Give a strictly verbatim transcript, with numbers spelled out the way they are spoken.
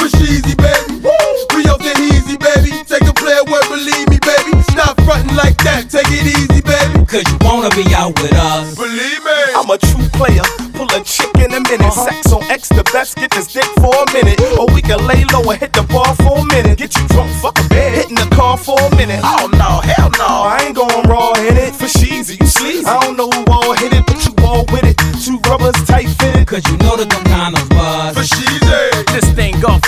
for Sheezy, baby. We off the easy, baby. Take a player word, believe me, baby. Stop frontin' like that, take it easy, baby. Cause you wanna be out with us. Believe me, I'm a true player, pull a chick in a minute. Uh-huh. Sex on X the best, get this dick for a minute. Or we can lay low and hit the bar for a minute. Get you drunk, fuck a bed, hitting the car for a minute. Oh no, hell no, I ain't going raw in it. For Sheezy, you sleazy, I don't